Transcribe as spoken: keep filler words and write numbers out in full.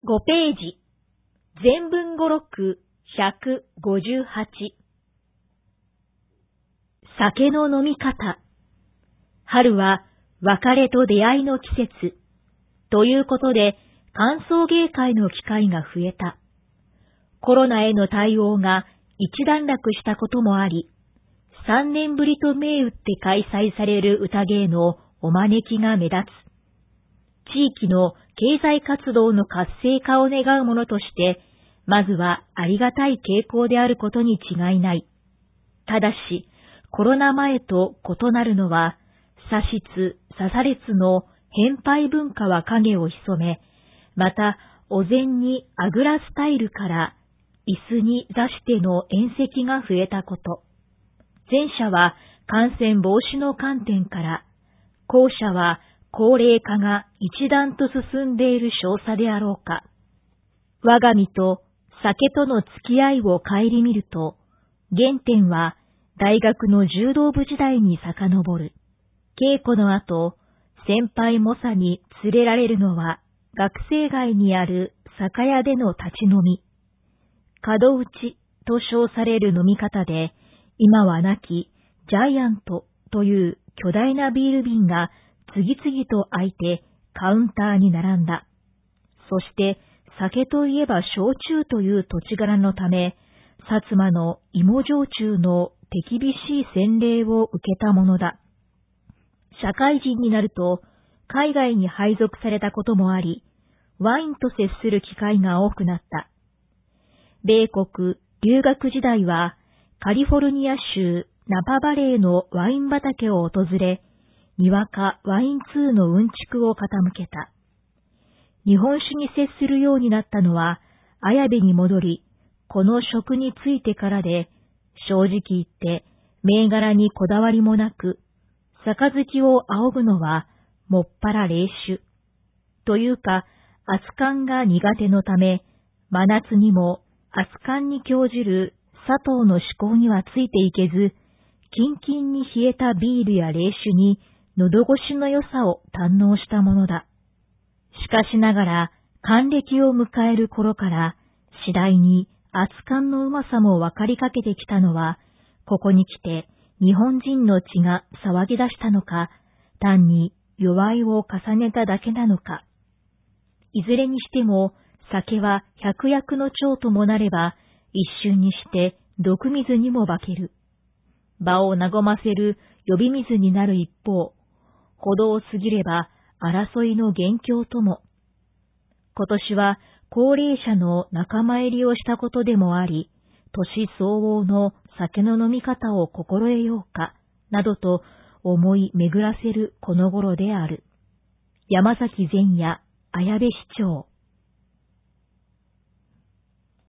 ごページ、全文語録ひゃくごじゅうはち。酒の飲み方。春は別れと出会いの季節。ということで、歓送迎会の機会が増えた。コロナへの対応が一段落したこともあり、三年ぶりと銘打って開催される宴のお招きが目立つ。地域の経済活動の活性化を願うものとして、まずはありがたい傾向であることに違いない。ただし、コロナ前と異なるのは、差筆、差差列の返杯文化は影を潜め、また、お膳にあぐらスタイルから、椅子に座しての宴席が増えたこと。前者は感染防止の観点から、後者は高齢化が一段と進んでいる証左であろうか。我が身と酒との付き合いを顧みると、原点は大学の柔道部時代に遡る。稽古の後、先輩猛者に連れられるのは、学生街にある酒屋での立ち飲み。角打ちと称される飲み方で、今はなきジャイアントという巨大なビール瓶が次々と開いてカウンターに並んだ。そして酒といえば焼酎という土地柄のため、薩摩の芋焼酎の手厳しい洗礼を受けたものだ。社会人になると海外に配属されたこともあり、ワインと接する機会が多くなった。米国留学時代はカリフォルニア州ナパバレーのワイン畑を訪れ、にわかワイン通のうんちくを傾けた。日本酒に接するようになったのは、綾部に戻り、この職についてからで、正直言って銘柄にこだわりもなく、杯を仰ぐのはもっぱら冷酒。というか、熱燗が苦手のため、真夏にも熱燗に興じる佐藤の思考にはついていけず、キンキンに冷えたビールや冷酒に喉越しの良さを堪能したものだ。しかしながら、還暦を迎える頃から、次第に熱燗のうまさも分かりかけてきたのは、ここに来て日本人の血が騒ぎ出したのか、単に弱いを重ねただけなのか。いずれにしても、酒は百薬の長ともなれば、一瞬にして毒水にも化ける。場を和ませる呼び水になる一方、歩道を過ぎれば争いの元凶とも。今年は高齢者の仲間入りをしたことでもあり、年相応の酒の飲み方を心得ようか、などと思い巡らせるこの頃である。山崎前夜、綾部市長。